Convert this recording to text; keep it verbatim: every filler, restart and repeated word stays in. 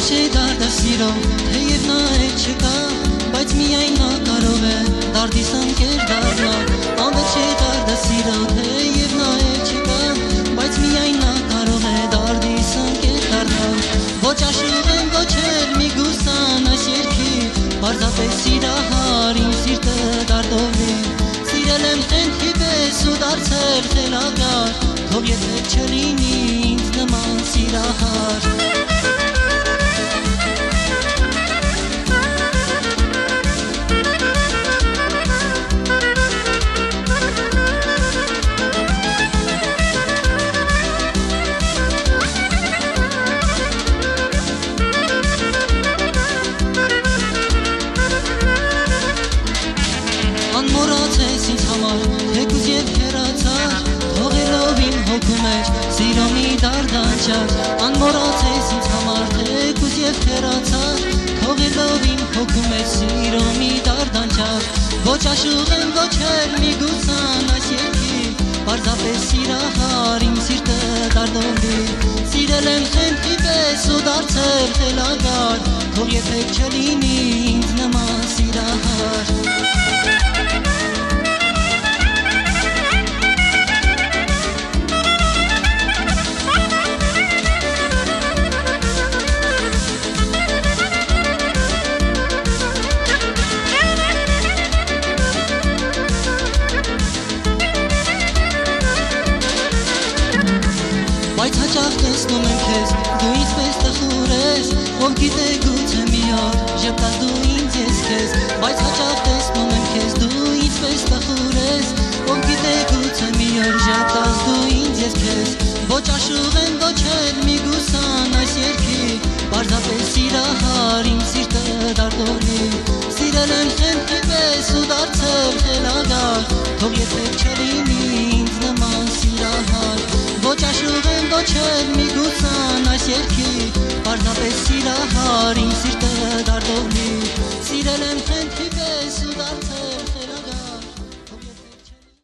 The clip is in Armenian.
չէ դարձա սիրո, թեև նա էլ չկա, բայց միայն նա կարող է դարձիս ընկեր դառնալ։ Անվերջը չէ դարձա սիրո, թեև նա էլ չկա, բայց միայն նա կարող է դարձիս ընկեր դառնալ։ Ոչ աշուղ եմ, ոչ էլ միգուսան այս երգի, պարզապես սիրահար իմ սիրտը դարձողի։ Սիրել եմ խենթի պես ու դարձել խելագար, թող եթե չլինի ինձ նման սիրահար։ Անմոռացես ինձ համար, թեկուզ և հեռացար, թողելով իմ հոգու մեջ սիրո մի դարդանչար։ Անմոռացես ինձ համար, թեկուզ և հեռացար, թողելով իմ հոգու մեջ սիրո մի դարդանչար։ Ոչ աշուղ եմ, ոչ էլ միգուցան այս երգի, պարզապես սիրահար իմ սիրտը դարձողի։ Սիրել եմ խենթի պես ու դարձել խելագար, թող երբեք չլինի ինձ նման սիրահար։ Բայց հաճախ տեսնում եմ քեզ, դու ինձ պես տխուր ես, ով գիտե գուցե մի օր ժպտաս դու ինձ ես քեզ։ Բայց հաճախ տեսնում եմ քեզ, դու ինձ պես տխուր ես, ով գիտե գուցե մի օր ժպտաս դու ինձ ես քեզ։ Ոչ աշուղ եմ, ոչ էլ միգուսան այս երգի, պարզապես սիրահար իմ սիրտը դարձողի։ Սիրել եմ խենթի պես ու դարձել խելագար, թող երբեք չլինի ինձ նման սիրահար։ Ոչ աշուղ եմ, ոչ էլ միգուցան այս երգի, պարզապես սիրահար իմ